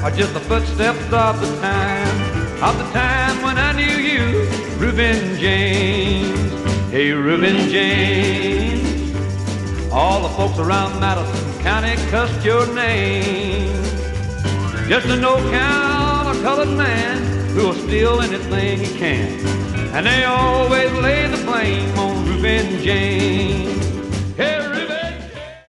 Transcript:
are just the footsteps of the time when I knew you, Reuben James. Hey, Reuben James, all the folks around Madison County cussed your name. Just a no-count, a colored man who'll steal anything he can, and they always lay the blame on Reuben James.